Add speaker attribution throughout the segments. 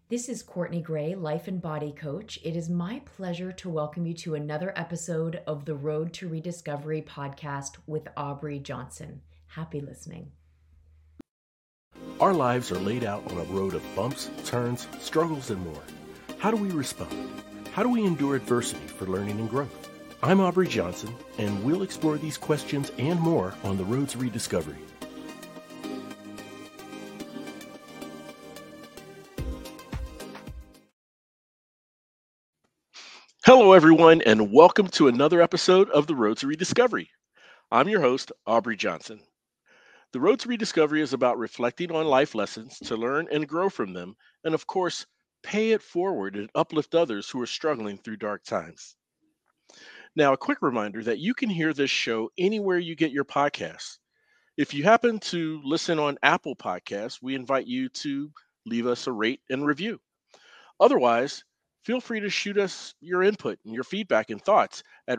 Speaker 1: This is Courtney Gray, Life and Body Coach. It is my pleasure to welcome you to another episode of the Road to Rediscovery podcast with Aubrey Johnson. Happy listening.
Speaker 2: Our lives are laid out on a road of bumps, turns, struggles, and more. How do we respond? How do we endure adversity for learning and growth? I'm Aubrey Johnson, and we'll explore these questions and more on the Road to Rediscovery. Hello, everyone, and welcome to another episode of the Road to Rediscovery. I'm your host, Aubrey Johnson. The Road to Rediscovery is about reflecting on life lessons to learn and grow from them, and of course, pay it forward and uplift others who are struggling through dark times. Now, a quick reminder that you can hear this show anywhere you get your podcasts. If you happen to listen on Apple Podcasts, we invite you to leave us a rate and review. Otherwise, feel free to shoot us your input and your feedback and thoughts at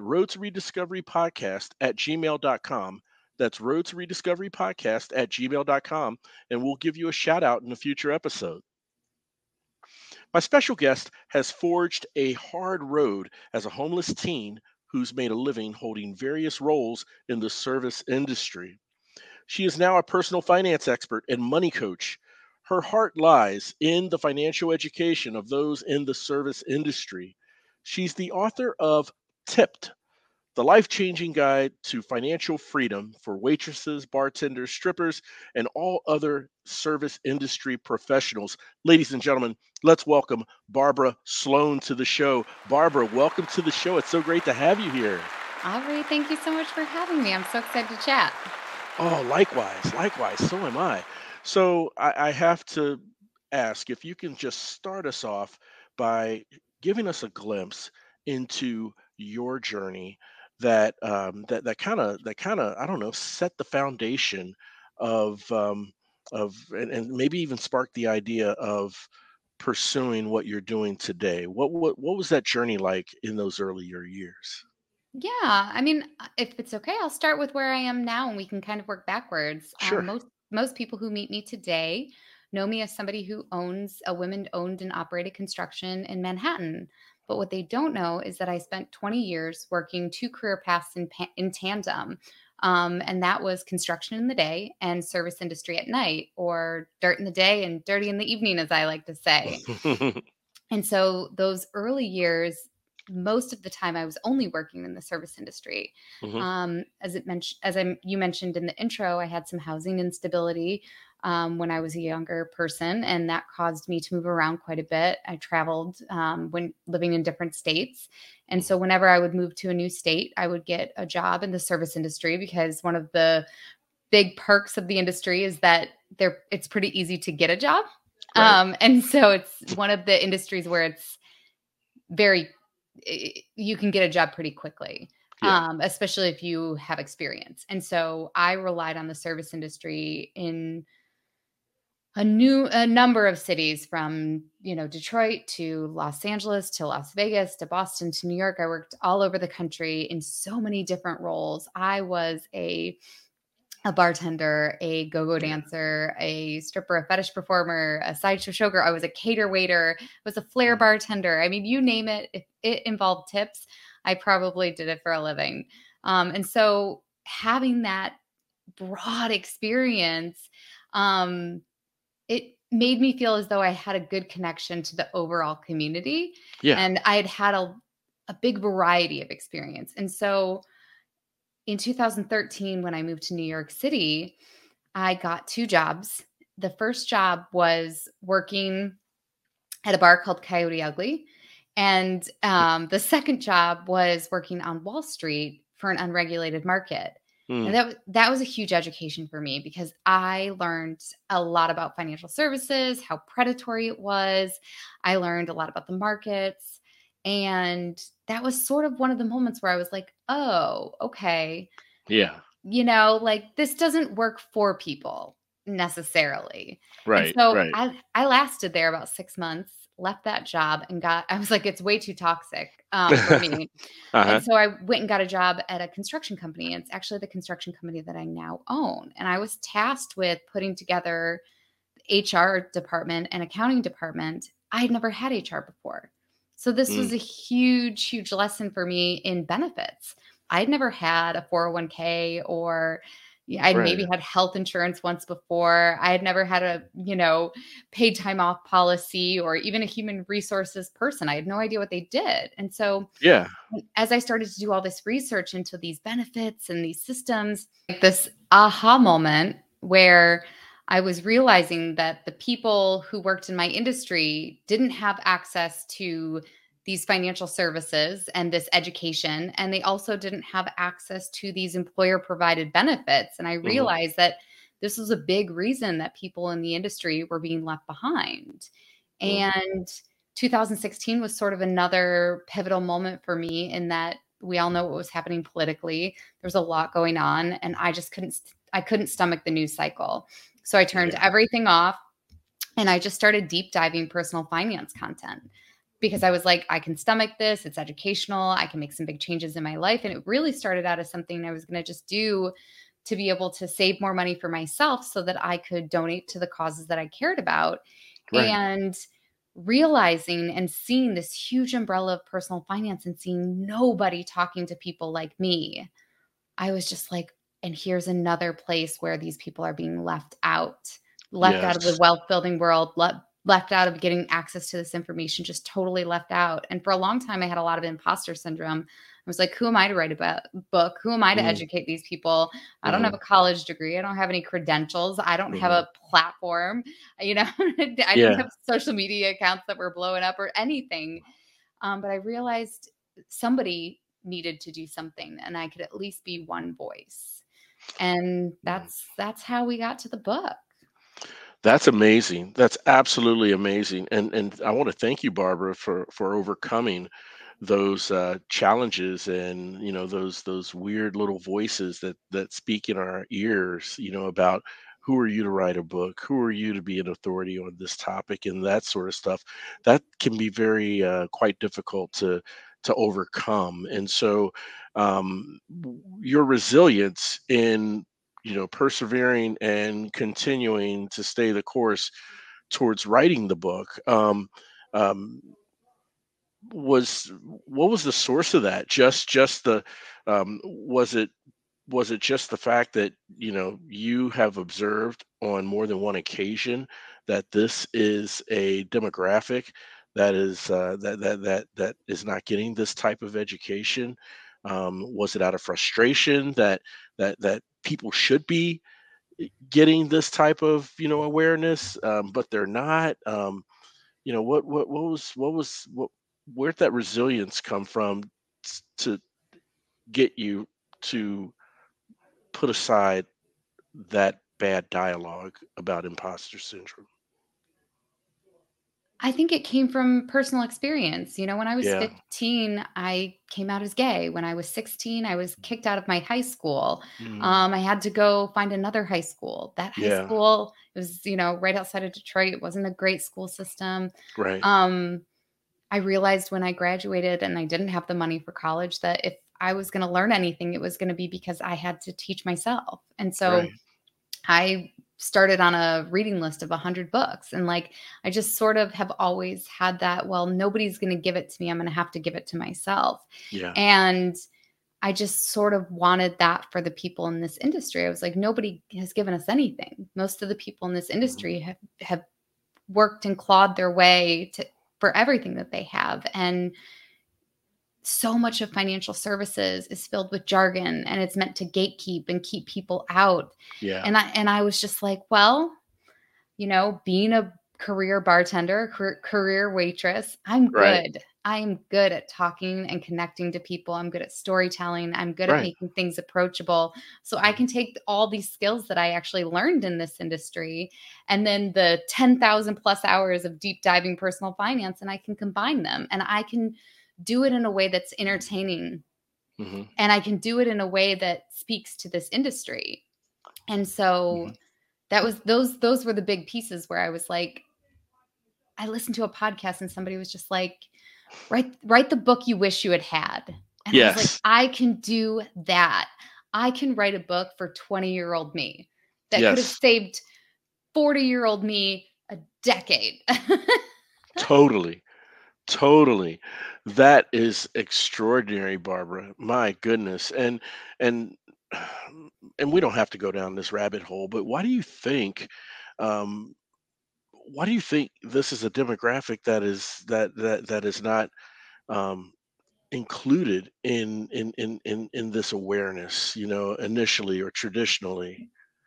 Speaker 2: roadtorediscoverypodcast@gmail.com. That's roadtorediscoverypodcast@gmail.com, and we'll give you a shout out in a future episode. My special guest has forged a hard road as a homeless teen who's made a living holding various roles in the service industry. She is now a personal finance expert and money coach. Her heart lies in the financial education of those in the service industry. She's the author of Tipped, the life-changing guide to financial freedom for waitresses, bartenders, strippers, and all other service industry professionals. Ladies and gentlemen, let's welcome Barbara Sloan to the show. Barbara, welcome to the show. It's so great to have you here.
Speaker 3: Aubrey, thank you so much for having me. I'm so excited to chat.
Speaker 2: Oh, likewise. So am I. So I have to ask if you can just start us off by giving us a glimpse into your journey that kind of I don't know, set the foundation of and maybe even spark the idea of pursuing what you're doing today. What was that journey like in those earlier years?
Speaker 3: If it's okay, I'll start with where I am now and we can kind of work backwards.
Speaker 2: Sure.
Speaker 3: Most people who meet me today know me as somebody who owns a women-owned and operated construction in Manhattan. But what they don't know is that I spent 20 years working two career paths in tandem. And that was construction in the day and service industry at night, or dirt in the day and dirty in the evening, as I like to say. And so those early years, most of the time I was only working in the service industry.
Speaker 2: Hmm.
Speaker 3: You mentioned in the intro, I had some housing instability when I was a younger person, and that caused me to move around quite a bit. I traveled when living in different states. And so whenever I would move to a new state, I would get a job in the service industry, because one of the big perks of the industry is that it's pretty easy to get a job.
Speaker 2: Right.
Speaker 3: And so it's one of the industries where it's very, you can get a job pretty quickly,
Speaker 2: Yeah.
Speaker 3: especially if you have experience. And so I relied on the service industry in a number of cities, from, Detroit to Los Angeles to Las Vegas to Boston to New York. I worked all over the country in so many different roles. I was a bartender, a go-go
Speaker 2: Yeah.
Speaker 3: dancer, a stripper, a fetish performer, a sideshow showgirl. I was a cater waiter, I was a flair
Speaker 2: Mm.
Speaker 3: bartender. I mean, you name it. If it involved tips, I probably did it for a living. And so having that broad experience, um, it made me feel as though I had a good connection to the overall community,
Speaker 2: Yeah.
Speaker 3: and I had had a big variety of experience. And so in 2013, when I moved to New York City, I got two jobs. The first job was working at a bar called Coyote Ugly. And the second job was working on Wall Street for an unregulated market. And
Speaker 2: Mm.
Speaker 3: that was a huge education for me, because I learned a lot about financial services, how predatory it was. I learned a lot about the markets. And that was sort of one of the moments where I was like, oh, okay,
Speaker 2: Yeah.
Speaker 3: like, this doesn't work for people necessarily. And
Speaker 2: Right.
Speaker 3: so
Speaker 2: Right.
Speaker 3: I lasted there about 6 months, left that job, and I was like, it's way too toxic for me.
Speaker 2: Uh-huh.
Speaker 3: And so I went and got a job at a construction company. It's actually the construction company that I now own. And I was tasked with putting together the HR department and accounting department I had never had HR before. So this was
Speaker 2: Mm,
Speaker 3: a huge, huge lesson for me in benefits. I'd never had a 401k, or I'd maybe
Speaker 2: right.
Speaker 3: had health insurance once before. I had never had a, paid time off policy, or even a human resources person. I had no idea what they did. And so
Speaker 2: Yeah.
Speaker 3: as I started to do all this research into these benefits and these systems, like this aha moment where I was realizing that the people who worked in my industry didn't have access to these financial services and this education, and they also didn't have access to these employer provided benefits. And I
Speaker 2: Hmm.
Speaker 3: realized that this was a big reason that people in the industry were being left behind.
Speaker 2: Hmm.
Speaker 3: And 2016 was sort of another pivotal moment for me, in that we all know what was happening politically. There was a lot going on, and I couldn't stomach the news cycle. So I turned
Speaker 2: Yeah.
Speaker 3: everything off, and I just started deep diving personal finance content, because I was like, I can stomach this. It's educational. I can make some big changes in my life. And it really started out as something I was going to just do to be able to save more money for myself so that I could donate to the causes that I cared about.
Speaker 2: Right.
Speaker 3: And realizing and seeing this huge umbrella of personal finance and seeing nobody talking to people like me, I was just like, and here's another place where these people are being left out of the
Speaker 2: Yes.
Speaker 3: wealth building world, left out of getting access to this information, just totally left out. And for a long time, I had a lot of imposter syndrome. I was like, who am I to write a book? Who am I to
Speaker 2: Mm-hmm.
Speaker 3: educate these people? I don't have
Speaker 2: Mm-hmm.
Speaker 3: a college degree. I don't have any credentials. I don't have
Speaker 2: Hmm.
Speaker 3: a platform. I didn't
Speaker 2: Yeah.
Speaker 3: have social media accounts that were blowing up or anything. But I realized somebody needed to do something, and I could at least be one voice. And that's how we got to the book.
Speaker 2: That's amazing. That's absolutely amazing. And I want to thank you, Barbara, for overcoming those challenges and those weird little voices that speak in our ears. About who are you to write a book? Who are you to be an authority on this topic and that sort of stuff. That can be very quite difficult to overcome. And so your resilience in persevering and continuing to stay the course towards writing the book um, was what was the source of that? Just the was it just the fact that you have observed on more than one occasion that this is a demographic that is that is not getting this type of education? Was it out of frustration that people should be getting this type of awareness, but they're not? What where'd that resilience come from to get you to put aside that bad dialogue about imposter syndrome?
Speaker 3: I think it came from personal experience. When I was
Speaker 2: Yeah.
Speaker 3: 15, I came out as gay. When I was 16, I was kicked out of my high school.
Speaker 2: Mm,
Speaker 3: I had to go find another high school. That high
Speaker 2: yeah.
Speaker 3: school, it was, right outside of Detroit. It wasn't a great school system.
Speaker 2: Right.
Speaker 3: Um, I realized when I graduated and I didn't have the money for college, that if I was going to learn anything, it was going to be because I had to teach myself. And so
Speaker 2: Right.
Speaker 3: I started on a reading list of 100 books. And like, I just sort of have always had that, well, nobody's going to give it to me. I'm going to have to give it to myself.
Speaker 2: Yeah.
Speaker 3: And I just sort of wanted that for the people in this industry. I was like, nobody has given us anything. Most of the people in this
Speaker 2: Mhm.
Speaker 3: industry have worked and clawed their way for everything that they have. And so much of financial services is filled with jargon, and it's meant to gatekeep and keep people out.
Speaker 2: Yeah.
Speaker 3: And I was just like, well, being a career bartender, career waitress, I'm
Speaker 2: Right.
Speaker 3: good. I'm good at talking and connecting to people. I'm good at storytelling. I'm good at
Speaker 2: Right.
Speaker 3: making things approachable. So I
Speaker 2: Mhm.
Speaker 3: can take all these skills that I actually learned in this industry, and then the 10,000 plus hours of deep diving personal finance, and I can combine them, and I can do it in a way that's entertaining,
Speaker 2: Mhm.
Speaker 3: and I can do it in a way that speaks to this industry. And so
Speaker 2: Mhm.
Speaker 3: that was those were the big pieces where I was like, I listened to a podcast and somebody was just like, write the book you wish you had had. And I was like,
Speaker 2: Yes.
Speaker 3: I can do that. I can write a book for 20-year-old me that could have
Speaker 2: Yes.
Speaker 3: saved 40-year-old me a decade.
Speaker 2: Totally. Totally. That is extraordinary, Barbara. My goodness. And and we don't have to go down this rabbit hole, but um why do you think this is a demographic that is not um included in this awareness, initially or traditionally?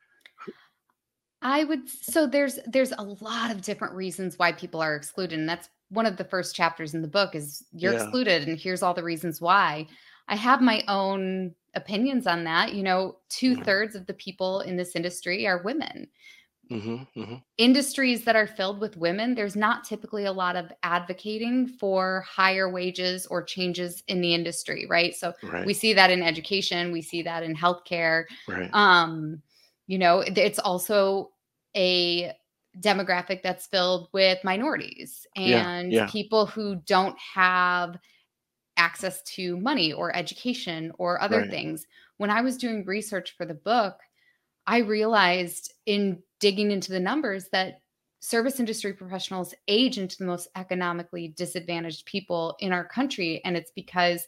Speaker 3: So there's a lot of different reasons why people are excluded, and that's one of the first chapters in the book is you're
Speaker 2: Yeah.
Speaker 3: excluded and here's all the reasons why. I have my own opinions on that.
Speaker 2: Hmm.
Speaker 3: Two-thirds of the people in this industry are women.
Speaker 2: Hmm. Hmm.
Speaker 3: Industries that are filled with women, there's not typically a lot of advocating for higher wages or changes in the industry, right? So we
Speaker 2: Right.
Speaker 3: see that in education, we see that in healthcare.
Speaker 2: Right.
Speaker 3: Um, it's also a demographic that's filled with minorities
Speaker 2: Yeah.
Speaker 3: and
Speaker 2: Yeah.
Speaker 3: people who don't have access to money or education or other
Speaker 2: Right.
Speaker 3: things. When I was doing research for the book, I realized in digging into the numbers that service industry professionals age into the most economically disadvantaged people in our country. And it's because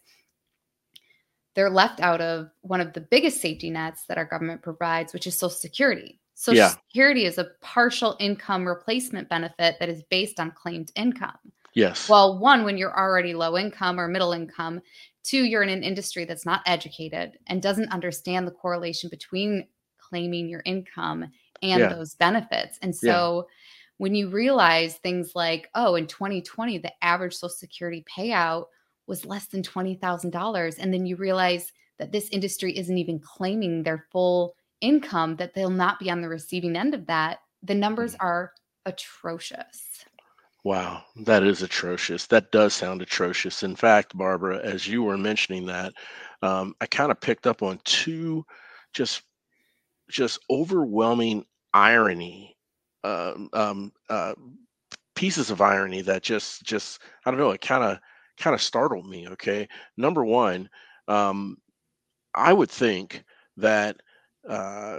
Speaker 3: they're left out of one of the biggest safety nets that our government provides, which is Social Security. Social
Speaker 2: Yeah.
Speaker 3: Security is a partial income replacement benefit that is based on claimed income.
Speaker 2: Yes.
Speaker 3: Well, one, when you're already low income or middle income, two, you're in an industry that's not educated and doesn't understand the correlation between claiming your income and
Speaker 2: Yeah.
Speaker 3: those benefits. And
Speaker 2: Yeah.
Speaker 3: so when you realize things like, oh, in 2020, the average Social Security payout was less than $20,000. And then you realize that this industry isn't even claiming their full income, that they'll not be on the receiving end of that. The numbers
Speaker 2: Mm.
Speaker 3: are atrocious.
Speaker 2: Wow, that is atrocious. That does sound atrocious. In fact, Barbara, as you were mentioning that, I kind of picked up on two just just overwhelming irony, um, um, uh, pieces of irony that just I don't know. It kind of startled me. Okay, number one, um, I would think that uh,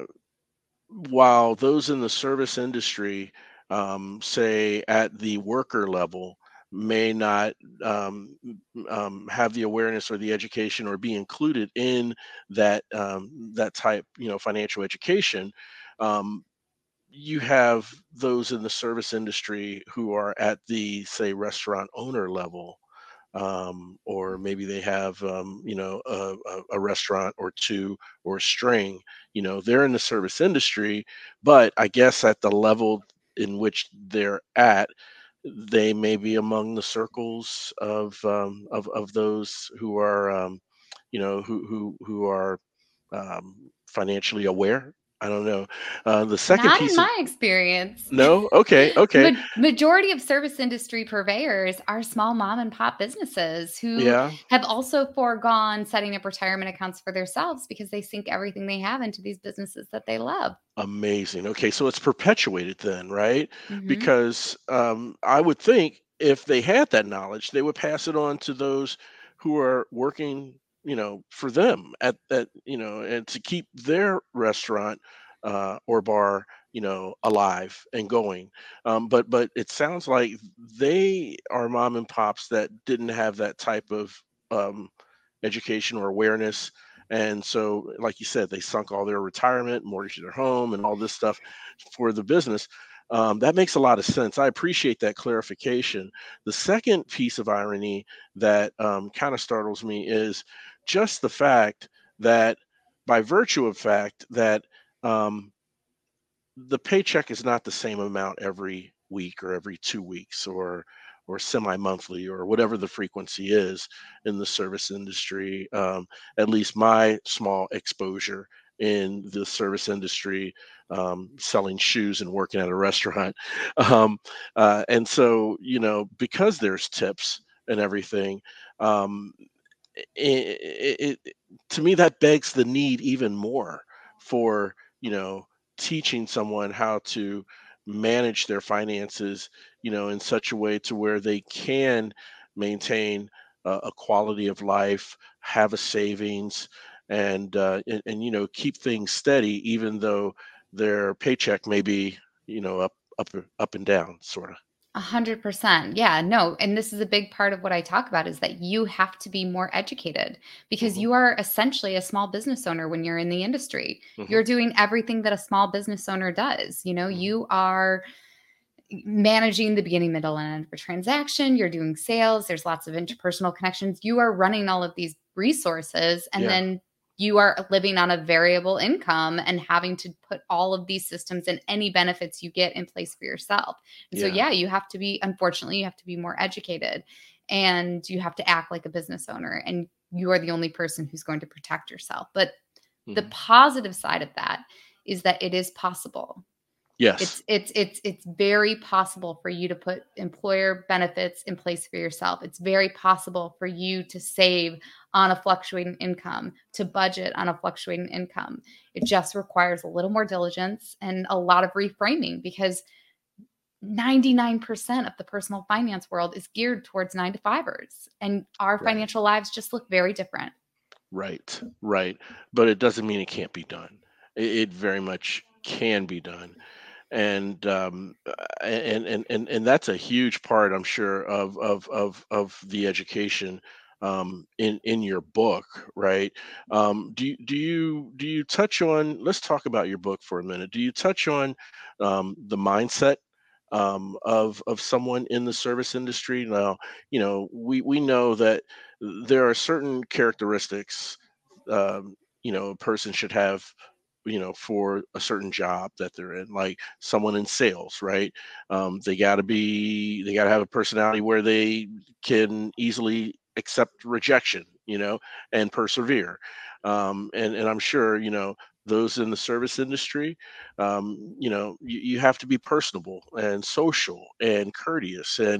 Speaker 2: while those in the service industry, say at the worker level, may not have the awareness or the education or be included in that type, financial education. Um, you have those in the service industry who are at the, say, restaurant owner level, or maybe they have a restaurant or two or a string. They're in the service industry, but I guess at the level in which they're at, they may be among the circles of those who are who are financially aware. I don't know. The second
Speaker 3: Not in
Speaker 2: piece of
Speaker 3: my experience.
Speaker 2: no, okay, okay,
Speaker 3: Majority of service industry purveyors are small mom and pop businesses who
Speaker 2: yeah.
Speaker 3: have also foregone setting up retirement accounts for themselves because they sink everything they have into these businesses that they love.
Speaker 2: Amazing. Okay, so it's perpetuated then, right?
Speaker 3: Mhm.
Speaker 2: Because I would think if they had that knowledge, they would pass it on to those who are working, for them and to keep their restaurant or bar, alive and going. But it sounds like they are mom and pops that didn't have that type of um, education or awareness, and so, like you said, they sunk all their retirement, mortgaged their home, and all this stuff for the business. That makes a lot of sense. I appreciate that clarification. The second piece of irony that kind of startles me is just the fact that, by virtue of fact that um, the paycheck is not the same amount every week or every 2 weeks or semi-monthly or whatever the frequency is in the service industry. At least my small exposure in the service industry, selling shoes and working at a restaurant. um, and so, because there's tips and everything, um, to me that begs the need even more for, teaching someone how to manage their finances, in such a way to where they can maintain a quality of life, have a savings, and keep things steady, even though their paycheck may be, up and down, sort of.
Speaker 3: 100%. Yeah, no. And this is a big part of what I talk about is that you have to be more educated because
Speaker 2: Hmm.
Speaker 3: you are essentially a small business owner when you're in the industry.
Speaker 2: Hmm.
Speaker 3: You're doing everything that a small business owner does.
Speaker 2: Hmm.
Speaker 3: You are managing the beginning, middle, and end of a transaction. You're doing sales. There's lots of interpersonal connections. You are running all of these resources, and
Speaker 2: Yeah.
Speaker 3: then you are living on a variable income and having to put all of these systems and any benefits you get in place for yourself. And so,
Speaker 2: Yeah.
Speaker 3: yeah, you have to be, unfortunately, you have to be more educated and you have to act like a business owner. And you are the only person who's going to protect yourself. But the
Speaker 2: Hmm.
Speaker 3: positive side of that is that it is possible.
Speaker 2: Yes.
Speaker 3: It's very possible for you to put employer benefits in place for yourself. It's very possible for you to save on a fluctuating income, to budget on a fluctuating income. It just requires a little more diligence and a lot of reframing because 99% of the personal finance world is geared towards 9 to 5ers, and our
Speaker 2: Right.
Speaker 3: financial lives just look very different.
Speaker 2: Right. Right. But it doesn't mean it can't be done. It very much can be done. And and that's a huge part, I'm sure, of the education in your book, right? Do you touch on? Let's talk about your book for a minute. Do you touch on the mindset of someone in the service industry? Now, we know that there are certain characteristics a person should have for a certain job that they're in, like someone in sales, right? They got to have a personality where they can easily accept rejection, and persevere. And I'm sure, those in the service industry, you have to be personable and social and courteous and,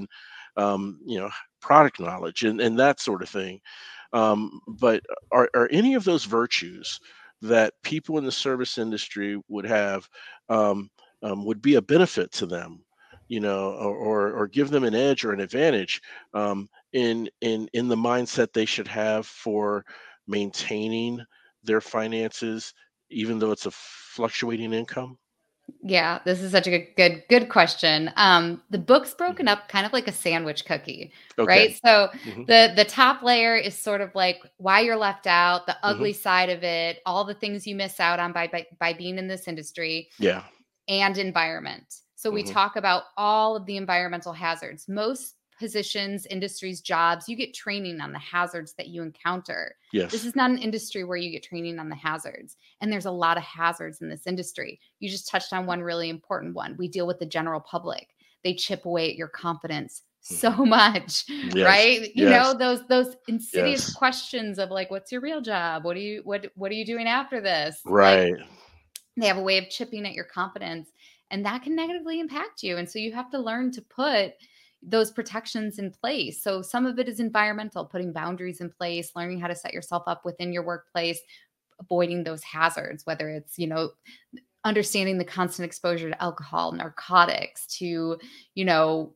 Speaker 2: product knowledge and that sort of thing. But are any of those virtues that people in the service industry would have, would be a benefit to them, or give them an edge or an advantage, in the mindset they should have for maintaining their finances, even though it's a fluctuating income?
Speaker 3: Yeah, this is such a good question. The book's broken
Speaker 2: Mhm.
Speaker 3: up kind of like a sandwich cookie,
Speaker 2: Okay.
Speaker 3: right? So
Speaker 2: Hmm.
Speaker 3: the top layer is sort of like why you're left out, the
Speaker 2: Hmm.
Speaker 3: ugly side of it, all the things you miss out on by being in this industry,
Speaker 2: Yeah.
Speaker 3: and environment. So we
Speaker 2: Hmm.
Speaker 3: talk about all of the environmental hazards. Most positions, industries, jobs, you get training on the hazards that you encounter. This
Speaker 2: Yes.
Speaker 3: is not an industry where you get training on the hazards. And there's a lot of hazards in this industry. You just touched on one really important one. We deal with the general public. They chip away at your confidence so
Speaker 2: Hmm.
Speaker 3: much,
Speaker 2: Yes.
Speaker 3: right?
Speaker 2: Yes.
Speaker 3: Those insidious
Speaker 2: Yes.
Speaker 3: questions of like, what's your real job? What are you doing after this? Like,
Speaker 2: Right.
Speaker 3: they have a way of chipping at your confidence, and that can negatively impact you. And so you have to learn to put those protections in place. So some of it is environmental, putting boundaries in place, learning how to set yourself up within your workplace, avoiding those hazards, whether it's, understanding the constant exposure to alcohol, narcotics, to, you know,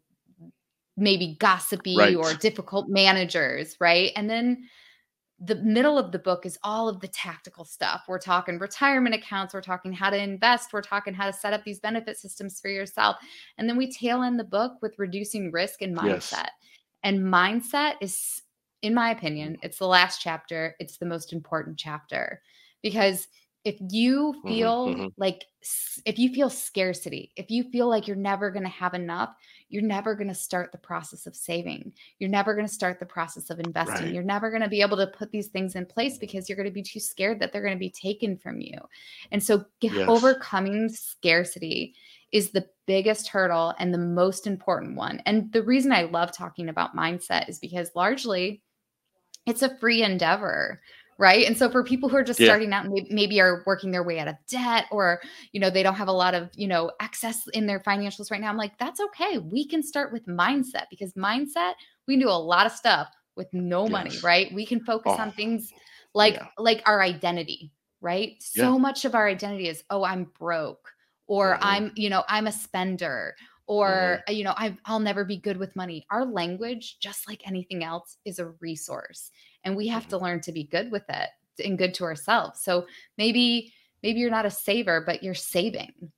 Speaker 3: maybe gossipy or
Speaker 2: Right.
Speaker 3: difficult managers, right? And then the middle of the book is all of the tactical stuff. We're talking retirement accounts, we're talking how to invest, we're talking how to set up these benefit systems for yourself. And then we tail end the book with reducing risk and
Speaker 2: Yes.
Speaker 3: mindset. And mindset is, in my opinion,
Speaker 2: Mhm.
Speaker 3: it's the last chapter, it's the most important chapter because if you
Speaker 2: Mhm.
Speaker 3: feel
Speaker 2: Mhm.
Speaker 3: like if you feel scarcity, if you feel like you're never going to have enough, you're never going to start the process of saving. You're never going to start the process of investing.
Speaker 2: Right.
Speaker 3: You're never going to be able to put these things in place because you're going to be too scared that they're going to be taken from you. And so
Speaker 2: Yes.
Speaker 3: overcoming scarcity is the biggest hurdle and the most important one. And the reason I love talking about mindset is because largely it's a free endeavor, right? And so for people who are just
Speaker 2: Yeah.
Speaker 3: starting out and maybe are working their way out of debt, or they don't have a lot of excess in their financials right now, I'm like, that's okay. We can start with mindset because mindset, we can do a lot of stuff with no money,
Speaker 2: Yes.
Speaker 3: right? We can focus
Speaker 2: Oh,
Speaker 3: on things
Speaker 2: yeah.
Speaker 3: like our identity, right?
Speaker 2: Yeah.
Speaker 3: So much of our identity is, oh, I'm broke, or
Speaker 2: Mhm.
Speaker 3: I'm a spender, or
Speaker 2: Mhm.
Speaker 3: I'll never be good with money. Our language, just like anything else, is a resource, and we have
Speaker 2: Mhm.
Speaker 3: to learn to be good with it and good to ourselves. So maybe you're not a saver, but you're saving.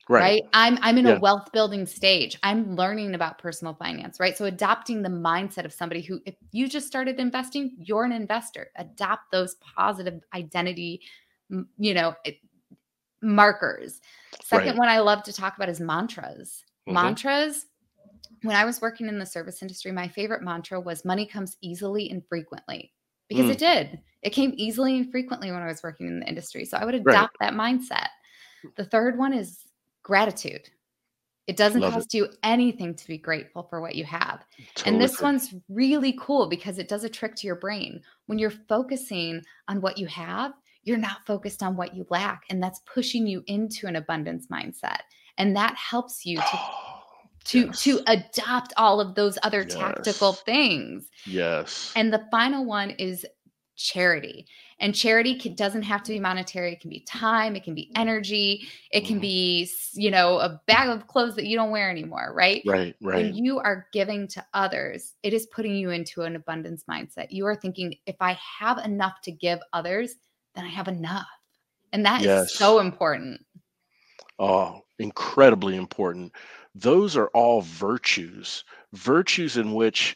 Speaker 2: Right.
Speaker 3: right? I'm in a
Speaker 2: Yeah.
Speaker 3: wealth building stage. I'm learning about personal finance, right? So adopting the mindset of somebody who, if you just started investing, you're an investor. Adopt those positive identity, you know, markers. Second
Speaker 2: Right.
Speaker 3: one I love to talk about is mantras.
Speaker 2: Hmm.
Speaker 3: Mantras, when I was working in the service industry, my favorite mantra was money comes easily and frequently, because it
Speaker 2: Mm,
Speaker 3: did. It came easily and frequently when I was working in the industry. So I would
Speaker 2: right.
Speaker 3: adopt that mindset. The third one is gratitude. It doesn't
Speaker 2: Love it.
Speaker 3: cost you anything to be grateful for what you have. And
Speaker 2: Totally
Speaker 3: this
Speaker 2: agree.
Speaker 3: one's really cool because it does a trick to your brain. When you're focusing on what you have, you're not focused on what you lack. And that's pushing you into an abundance mindset. And that helps you to
Speaker 2: Yes.
Speaker 3: adopt all of those other tactical
Speaker 2: Yes.
Speaker 3: things.
Speaker 2: Yes.
Speaker 3: And the final one is charity. And charity doesn't have to be monetary. It can be time, it can be energy, it can
Speaker 2: Hmm.
Speaker 3: be, you know, a bag of clothes that you don't wear anymore, right?
Speaker 2: Right.
Speaker 3: When
Speaker 2: Right.
Speaker 3: you are giving to others, it is putting you into an abundance mindset. You are thinking, if I have enough to give others, then I have enough. And that is
Speaker 2: Yes.
Speaker 3: so important.
Speaker 2: Oh, incredibly important. Those are all virtues, virtues in which,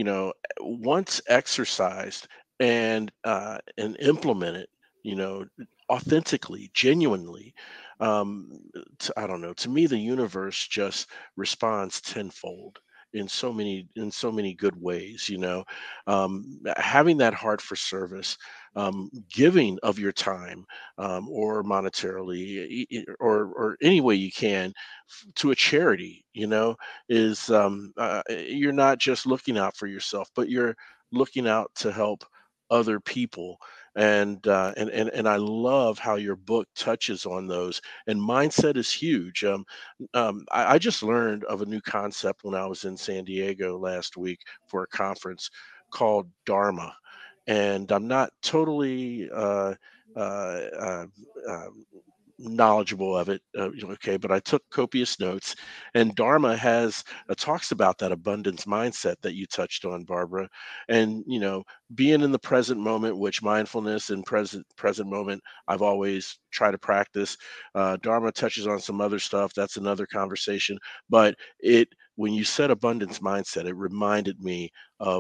Speaker 2: once exercised and implemented, you know, authentically, genuinely, um, I don't know. To me, the universe just responds tenfold in so many good ways. Having that heart for service, giving of your time, or monetarily, or any way you can, to a charity, is you're not just looking out for yourself, but you're looking out to help other people. And I love how your book touches on those. And mindset is huge. I just learned of a new concept when I was in San Diego last week for a conference called Dharma, and I'm not totally uh, uh, um, knowledgeable of it. Okay, but I took copious notes, and Dharma talks about that abundance mindset that you touched on, Barbara, and being in the present moment, which mindfulness and present moment I've always tried to practice. Dharma touches on some other stuff. That's another conversation, but it when you said abundance mindset, it reminded me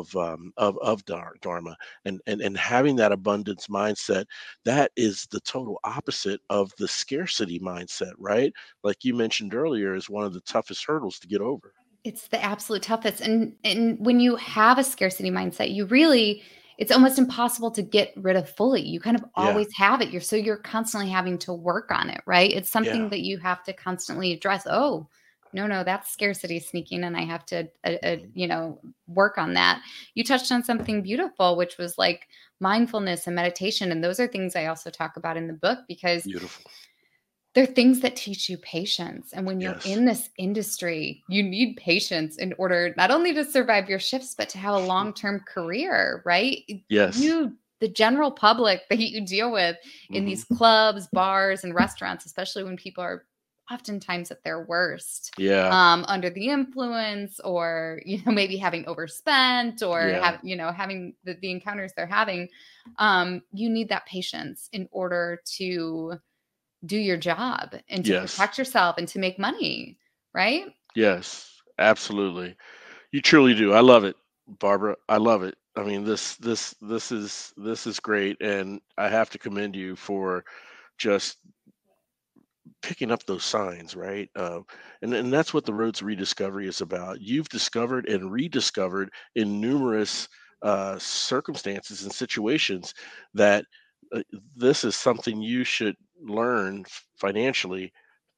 Speaker 2: of Dharma, and having that abundance mindset, that is the total opposite of the scarcity mindset, right? Like you mentioned earlier, is one of the toughest hurdles to get over.
Speaker 3: It's the absolute toughest. And when you have a scarcity mindset, you really, it's almost impossible to get rid of fully. You kind of
Speaker 2: Yeah,
Speaker 3: always have it. You're constantly having to work on it, right? It's
Speaker 2: yeah,
Speaker 3: something that you have to constantly address. Oh, no, that's scarcity sneaking, and I have to,
Speaker 2: mhm,
Speaker 3: work on that. You touched on something beautiful, which was like mindfulness and meditation, and those are things I also talk about in the book because
Speaker 2: beautiful.
Speaker 3: they're things that teach you patience. And when you're
Speaker 2: Yes,
Speaker 3: in this industry, you need patience in order not only to survive your shifts, but to have a long term career, right?
Speaker 2: yes,
Speaker 3: The general public that you deal with in
Speaker 2: hmm,
Speaker 3: these clubs, bars, and restaurants, especially when people are oftentimes at their worst,
Speaker 2: yeah,
Speaker 3: under the influence, or maybe having overspent, or
Speaker 2: yeah,
Speaker 3: having the encounters they're having. You need that patience in order to do your job and to
Speaker 2: yes,
Speaker 3: protect yourself and to make money, right?
Speaker 2: yes, absolutely. You truly do. I love it, Barbara. I love it. I mean, this is great, and I have to commend you for just picking up those signs, right? And that's what the Road to Rediscovery is about. You've discovered and rediscovered in numerous circumstances and situations that uh, this is something you should learn financially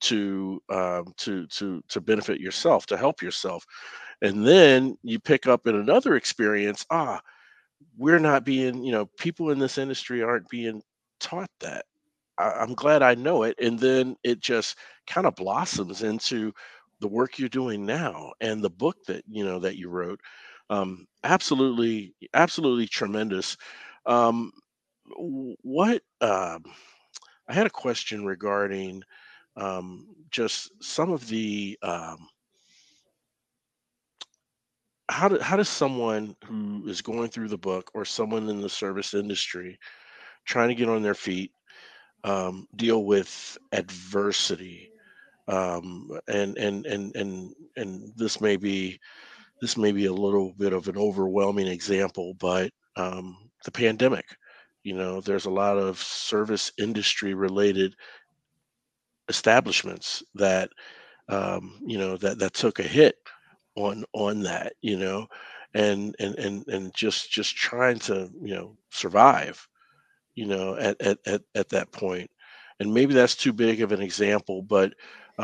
Speaker 2: to benefit yourself, to help yourself. And then you pick up in another experience. We're not being, people in this industry aren't being taught that. I'm glad I know it. And then it just kind of blossoms into the work you're doing now and the book that you wrote. Absolutely, absolutely tremendous. Um, what I had a question regarding just some of the how does someone who is going through the book, or someone in the service industry trying to get on their feet, deal with adversity, And this may be a little bit of an overwhelming example, but the pandemic, there's a lot of service industry related establishments that that took a hit on that, and just trying to survive, at that point. And maybe that's too big of an example, but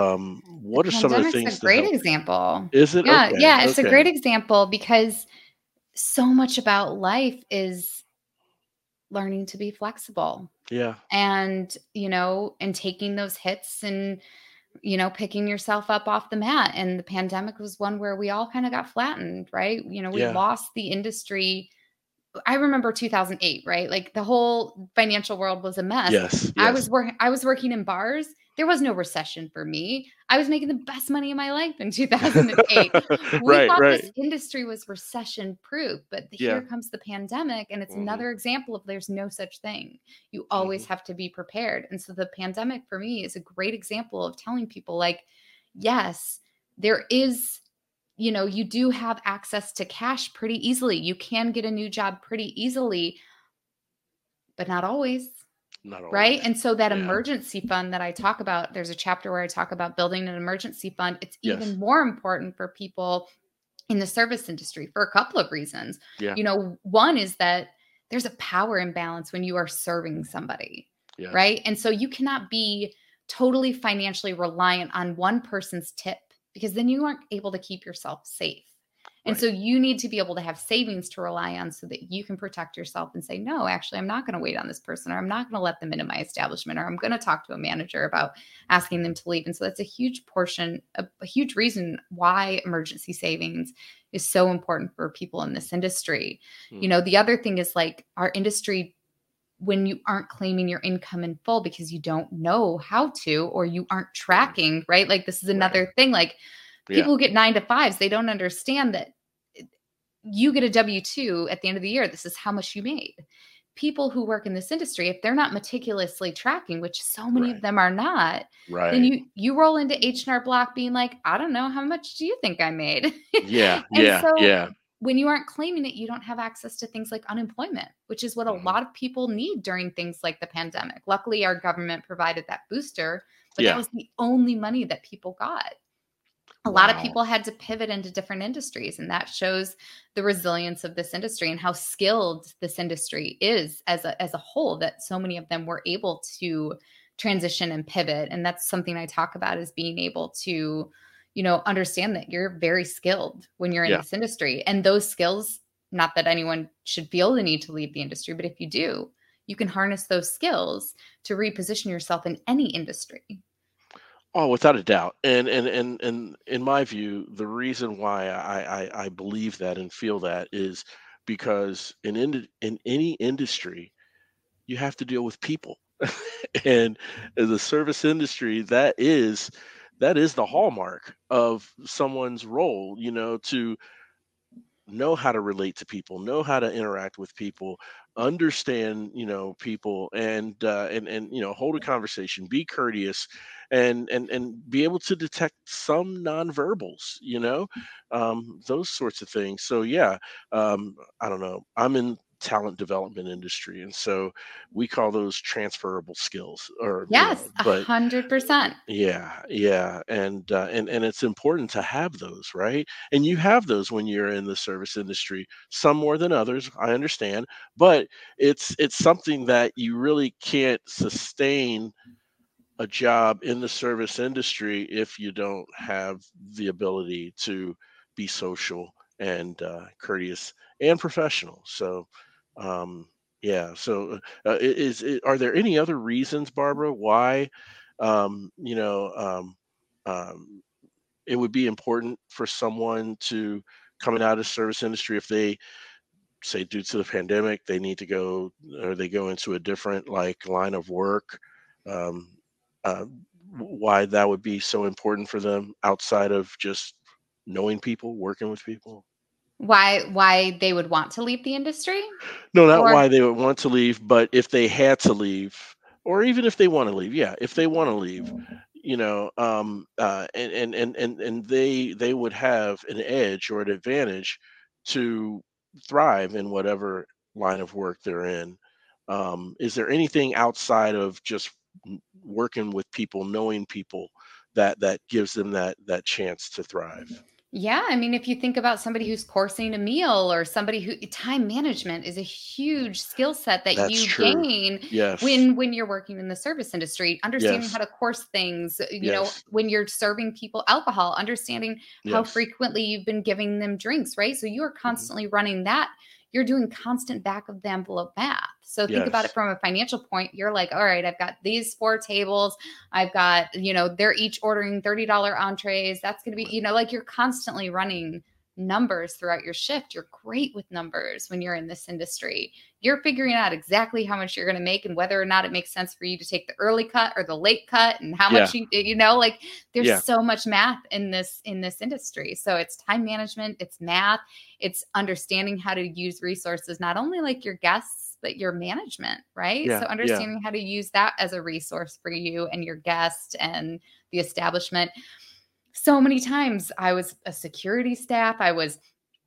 Speaker 3: The
Speaker 2: what are some of the
Speaker 3: pandemic's a
Speaker 2: things that
Speaker 3: great
Speaker 2: help?
Speaker 3: example.
Speaker 2: Is it
Speaker 3: Yeah,
Speaker 2: okay?
Speaker 3: yeah, it's a
Speaker 2: Okay.
Speaker 3: great example because so much about life is learning to be flexible
Speaker 2: Yeah.
Speaker 3: and, and taking those hits and, picking yourself up off the mat. And the pandemic was one where we all kind of got flattened, right? We
Speaker 2: Yeah.
Speaker 3: lost the industry. I remember 2008, right? Like the whole financial world was a mess.
Speaker 2: Yes. Yes.
Speaker 3: I was working in bars. There was no recession for me. I was making the best money of my life in 2008. We
Speaker 2: Right.
Speaker 3: thought
Speaker 2: Right.
Speaker 3: this industry was recession proof, but here
Speaker 2: Yeah.
Speaker 3: comes the pandemic and it's
Speaker 2: Hmm.
Speaker 3: another example of there's no such thing. You
Speaker 2: Hmm.
Speaker 3: always have to be prepared. And so the pandemic for me is a great example of telling people like, yes, there is, you do have access to cash pretty easily. You can get a new job pretty easily, but not always.
Speaker 2: Not
Speaker 3: Right.
Speaker 2: always.
Speaker 3: And so that
Speaker 2: Yeah.
Speaker 3: emergency fund that I talk about, there's a chapter where I talk about building an emergency fund. It's
Speaker 2: Yes.
Speaker 3: even more important for people in the service industry for a couple of reasons.
Speaker 2: Yeah.
Speaker 3: One is that there's a power imbalance when you are serving somebody.
Speaker 2: Yes.
Speaker 3: Right. And so you cannot be totally financially reliant on one person's tip because then you aren't able to keep yourself safe. And
Speaker 2: Right.
Speaker 3: so you need to be able to have savings to rely on so that you can protect yourself and say, no, actually, I'm not going to wait on this person, or I'm not going to let them into my establishment, or I'm going to talk to a manager about asking them to leave. And so that's a huge portion, a huge reason why emergency savings is so important for people in this industry.
Speaker 2: Hmm.
Speaker 3: The other thing is like our industry, when you aren't claiming your income in full because you don't know how to, or you aren't
Speaker 2: Right.
Speaker 3: tracking, right? Like this is
Speaker 2: Right.
Speaker 3: another thing. Like
Speaker 2: Yeah.
Speaker 3: people who get 9 to 5s, they don't understand that you get a W-2 at the end of the year. This is how much you made. People who work in this industry, if they're not meticulously tracking, which so many of
Speaker 2: Right.
Speaker 3: them are not, then
Speaker 2: Right.
Speaker 3: you roll into H&R Block being like, I don't know, how much do you think I made?
Speaker 2: Yeah.
Speaker 3: And
Speaker 2: Yeah.
Speaker 3: so
Speaker 2: Yeah.
Speaker 3: when you aren't claiming it, you don't have access to things like unemployment, which is what a
Speaker 2: Hmm.
Speaker 3: lot of people need during things like the pandemic. Luckily, our government provided that booster, but that
Speaker 2: Yeah.
Speaker 3: was the only money that people got. A lot of
Speaker 2: Wow.
Speaker 3: people had to pivot into different industries, and that shows the resilience of this industry and how skilled this industry is as a whole, that so many of them were able to transition and pivot. And that's something I talk about, is being able to understand that you're very skilled when you're in
Speaker 2: Yeah.
Speaker 3: this industry, and those skills, not that anyone should feel the need to leave the industry, but if you do, you can harness those skills to reposition yourself in any industry.
Speaker 2: Oh, without a doubt. And in my view, the reason why I believe that and feel that is because in any industry, you have to deal with people. And in the service industry, that is the hallmark of someone's role, to know how to relate to people, know how to interact with people, understand, people, and hold a conversation, be courteous, and be able to detect some nonverbals, those sorts of things. So yeah, I don't know. I'm in talent development industry, and so we call those transferable skills, or
Speaker 3: Yes,
Speaker 2: but
Speaker 3: 100%.
Speaker 2: yeah, yeah, and it's important to have those, right? And you have those when you're in the service industry, some more than others, I understand, but it's something that you really can't sustain a job in the service industry if you don't have the ability to be social and courteous and professional. So, um, yeah. So, are there any other reasons, Barbara, why um, you know um, um, it would be important for someone to coming out of the service industry if they say due to the pandemic they need to go or they go into a different like line of work, um, uh, why that would be so important for them outside of just knowing people, working with people?
Speaker 3: Why they would want to leave the industry?
Speaker 2: No, not
Speaker 3: Or
Speaker 2: why they would want to leave, but if they had to leave, or even if they want to leave, yeah, if they want to leave, and they would have an edge or an advantage to thrive in whatever line of work they're in. Is there anything outside of just working with people, knowing people, that gives them that chance to thrive?
Speaker 3: Yeah, I mean, if you think about somebody who's coursing a meal or somebody who time management is a huge skill set that
Speaker 2: That's
Speaker 3: you
Speaker 2: true.
Speaker 3: gain
Speaker 2: Yes.
Speaker 3: when you're working in the service industry, understanding how
Speaker 2: Yes.
Speaker 3: to course things,
Speaker 2: Yes.
Speaker 3: when you're serving people alcohol, understanding how
Speaker 2: Yes.
Speaker 3: frequently you've been giving them drinks, right? So you are
Speaker 2: Mhm.
Speaker 3: constantly running that. You're doing constant back of the envelope math. So think about it
Speaker 2: Yes.
Speaker 3: from a financial point. You're like, all right, I've got these 4 tables. I've got, they're each ordering $30 entrees. That's going to be, like you're constantly running numbers throughout your shift. You're great with numbers when you're in this industry. You're figuring out exactly how much you're going to make and whether or not it makes sense for you to take the early cut or the late cut and how
Speaker 2: Yeah.
Speaker 3: much like there's
Speaker 2: Yeah.
Speaker 3: so much math in this industry. So it's time management, it's math, it's understanding how to use resources, not only like your guests, but your management, right?
Speaker 2: Yeah.
Speaker 3: So
Speaker 2: Yeah.
Speaker 3: understanding how to use that as a resource for you and your guest and the establishment. So many times I was a security staff, I was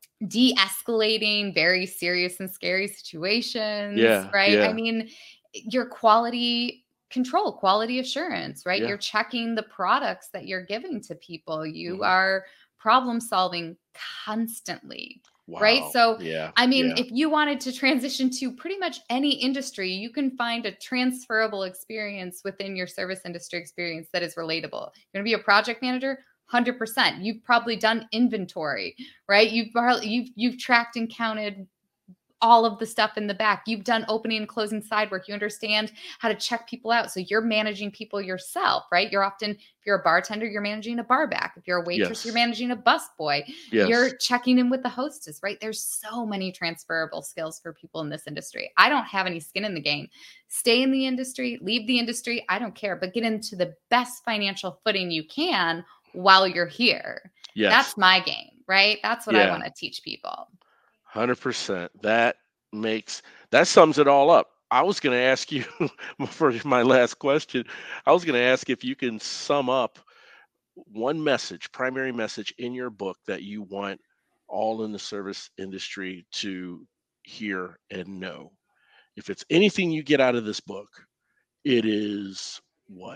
Speaker 3: de-escalating very serious and scary situations,
Speaker 2: Yeah.
Speaker 3: right? I
Speaker 2: Yeah.
Speaker 3: mean, your quality control, quality assurance, right?
Speaker 2: Yeah.
Speaker 3: You're checking the products that you're giving to people. You
Speaker 2: Mhm.
Speaker 3: are problem solving constantly, right?
Speaker 2: Wow.
Speaker 3: So,
Speaker 2: Yeah.
Speaker 3: I mean,
Speaker 2: Yeah.
Speaker 3: if you wanted to transition to pretty much any industry, you can find a transferable experience within your service industry experience that is relatable. You're going to be a project manager, 100%. You've probably done inventory, right? You've tracked and counted all of the stuff in the back. You've done opening and closing side work. You understand how to check people out. So you're managing people yourself, right? If you're a bartender, you're managing a bar back. If you're a waitress, you're
Speaker 2: Yes.
Speaker 3: managing a busboy.
Speaker 2: Yes.
Speaker 3: You're checking in with the hostess, right? There's so many transferable skills for people in this industry. I don't have any skin in the game. Stay in the industry, leave the industry. I don't care, but get into the best financial footing you can while you're here.
Speaker 2: Yes.
Speaker 3: That's my game, right? That's what I
Speaker 2: Yeah.
Speaker 3: want to teach people.
Speaker 2: 100%. That sums it all up. I was going to ask you for my last question. I was going to ask if you can sum up one message, primary message in your book that you want all in the service industry to hear and know. If it's anything you get out of this book, it is what?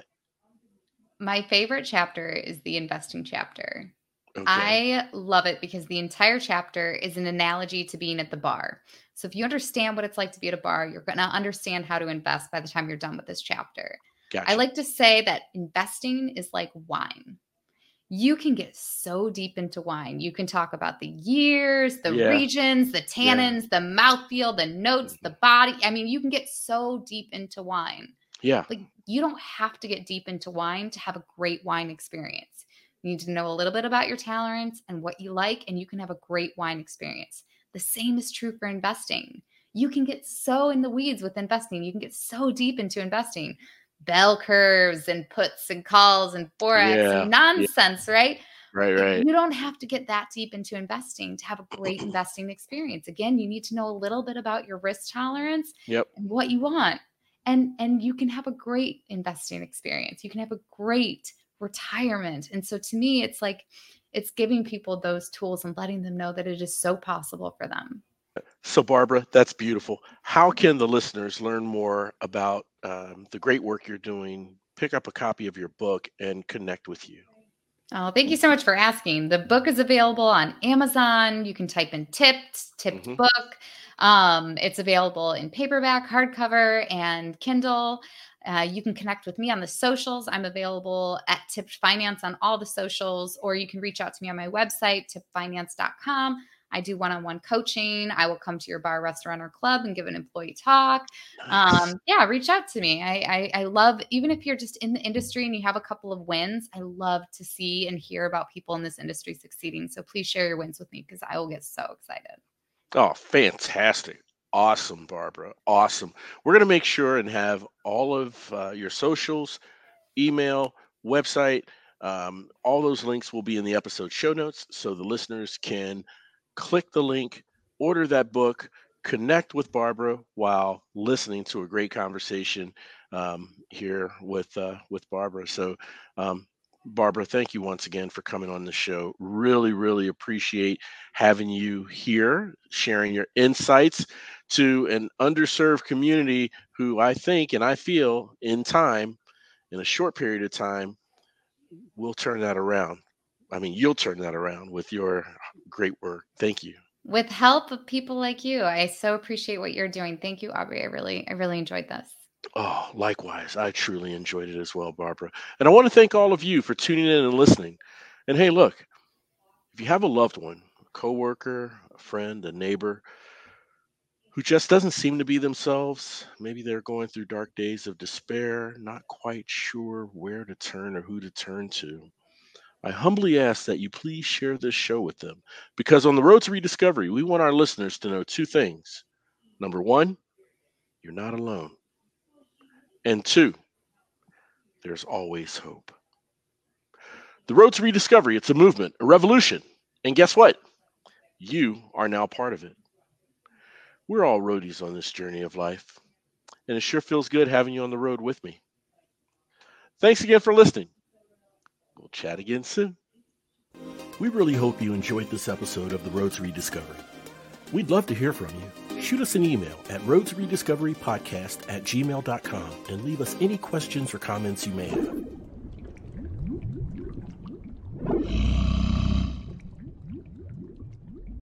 Speaker 3: My favorite chapter is the investing chapter.
Speaker 2: Okay.
Speaker 3: I love it because the entire chapter is an analogy to being at the bar. So if you understand what it's like to be at a bar, you're going to understand how to invest by the time you're done with this chapter. I
Speaker 2: Gotcha.
Speaker 3: like to say that investing is like wine. You can get so deep into wine. You can talk about the years, the
Speaker 2: Yeah.
Speaker 3: regions, the
Speaker 2: Yeah.
Speaker 3: tannins, the mouthfeel, the notes, the
Speaker 2: Mhm.
Speaker 3: body. I mean, you can get so deep into wine.
Speaker 2: Yeah.
Speaker 3: Like, you don't have to get deep into wine to have a great wine experience. You need to know a little bit about your tolerance and what you like, and you can have a great wine experience. The same is true for investing. You can get so in the weeds with investing. You can get so deep into investing. Bell curves and puts and calls and forex
Speaker 2: Yeah.
Speaker 3: and
Speaker 2: Yeah.
Speaker 3: nonsense, right?
Speaker 2: Right.
Speaker 3: But
Speaker 2: Right.
Speaker 3: you don't have to get that deep into investing to have a great investing experience. Again, you need to know a little bit about your risk tolerance
Speaker 2: Yep.
Speaker 3: and what you want. And you can have a great investing experience. You can have a great retirement. And so to me, it's like it's giving people those tools and letting them know that it is so possible for them.
Speaker 2: So, Barbara, that's beautiful. How can the listeners learn more about the great work you're doing, pick up a copy of your book, and connect with you?
Speaker 3: Oh, thank you so much for asking. The book is available on Amazon. You can type in tipped
Speaker 2: Hmm.
Speaker 3: book. It's available in paperback, hardcover, and Kindle. You can connect with me on the socials. I'm available at Tipped Finance on all the socials, or you can reach out to me on my website, tippedfinance.com. I do one-on-one coaching. I will come to your bar, restaurant, or club and give an employee talk.
Speaker 2: Nice.
Speaker 3: Yeah, reach out to me. I love, even if you're just in the industry and you have a couple of wins, I love to see and hear about people in this industry succeeding. So please share your wins with me because I will get so excited.
Speaker 2: Oh, fantastic. Awesome, Barbara. Awesome. We're going to make sure and have all of your socials, email, website, all those links will be in the episode show notes so the listeners can click the link, order that book, connect with Barbara while listening to a great conversation here with Barbara. So, Barbara, thank you once again for coming on the show. Really, really appreciate having you here, sharing your insights to an underserved community who I think and I feel in a short period of time, we'll turn that around. I mean, you'll turn that around with your great work. Thank you.
Speaker 3: With help of people like you. I so appreciate what you're doing. Thank you, Aubrey. I really enjoyed this.
Speaker 2: Oh, likewise. I truly enjoyed it as well, Barbara. And I want to thank all of you for tuning in and listening. And hey, look, if you have a loved one, a coworker, a friend, a neighbor who just doesn't seem to be themselves, maybe they're going through dark days of despair, not quite sure where to turn or who to turn to, I humbly ask that you please share this show with them, because on the road to rediscovery, we want our listeners to know two things. Number one, you're not alone. And two, there's always hope. The road to rediscovery, it's a movement, a revolution. And guess what? You are now part of it. We're all roadies on this journey of life, and it sure feels good having you on the road with me. Thanks again for listening. We'll chat again soon. We really hope you enjoyed this episode of The Road to Rediscovery. We'd love to hear from you. Shoot us an email at roadtorediscoverypodcast@gmail.com and leave us any questions or comments you may have.